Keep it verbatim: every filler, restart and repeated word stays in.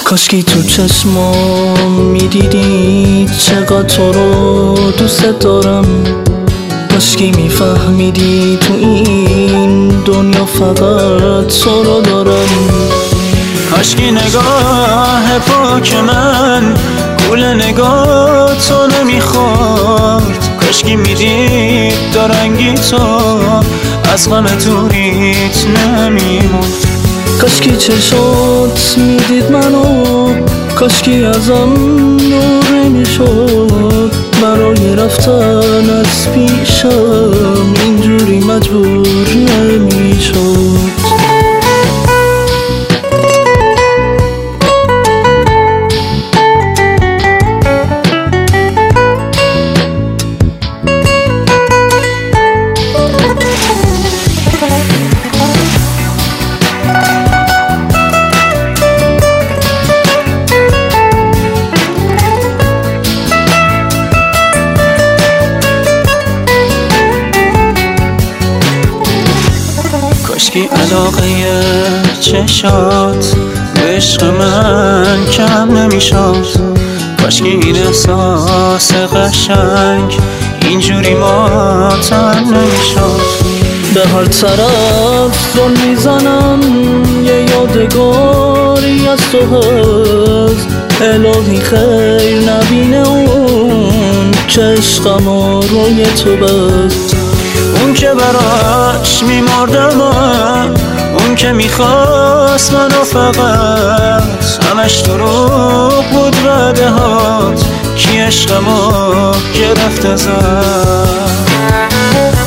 کاشکی تو چشمام میدیدی چقدر تو رو دوست دارم، کاشکی میفهمیدی تو این دنیا فقط تو رو دارم. کاشکی نگاه پاک من گول نگاه تو نمیخورد، کاشکی میدید دارنگی تو از غم دوریت نمیمرد. کاشکی چشات میدید منو، کاشکی ازم نور میشد، برای رفتن از پیشم اینجوری مجبور نمیشد. کاشکی علاقه چشات به عشق من کم نمیشد، کاشکی این احساس قشنگ اینجوری ماتم نمیشد. به هر طرف زل میزنم یه یادگاری از تو هست، الهی خیر نبینه اون که عشقم روی تو بست. اون که براش میمردم، اون که میخواست منو فقط، همش دروغ بود وعده هات کی عشقمو گرفت ازم.